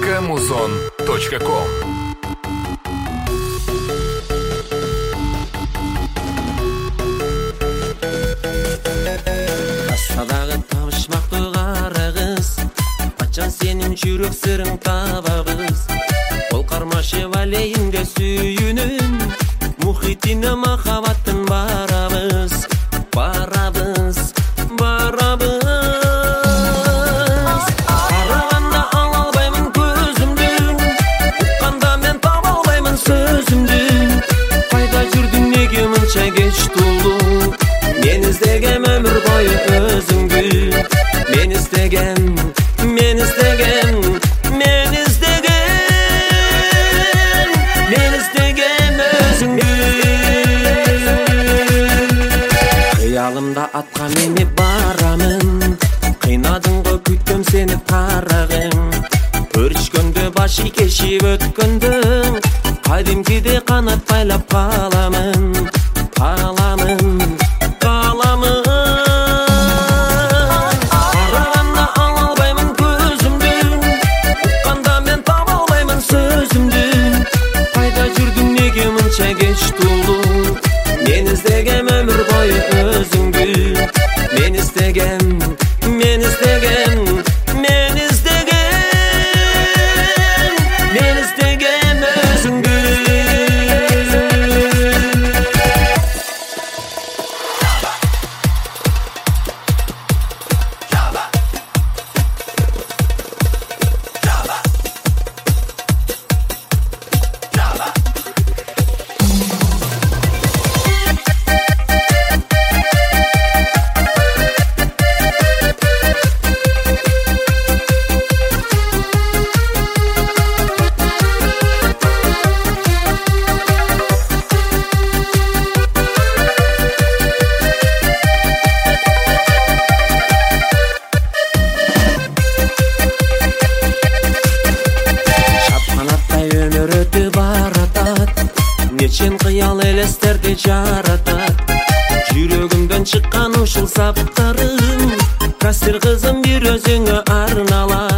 muzon.com. Аспадағы табышмақты қарағыз, Патшан сенің жүрек сырың табағыз. Ол қармашы валейінде сүйінін, мұхитіне махабаттың барабыз. Қарағанда ала албаймын көзімді, ұққанда мен таба албаймын сөзімді. Қайда жүрдің, неге мұнша кеш туылдың? Мен іздегем өмір бойы өзіңді. Мен іздегем өзіңді. Қиялымда атқа менеп барамын, қинадың ғой күттім сені қарағым. Өрішкөнді башы кешіп өткөндің, қадимкіде қанат байлап қаламын. Қарағанда ала албаймын көзімді, ұққанда мен таба албаймын сөзімді. Қайда жүрдің, неге мұнша кеш туылдың? Мен іздегем өмір бойы өзіңді. Мен іздегем өзіңді. Нечен қиял елестерді жаратат, жүрегімден шыққан ушыл саптарым. Кастер қызым бір өзіңе арналат.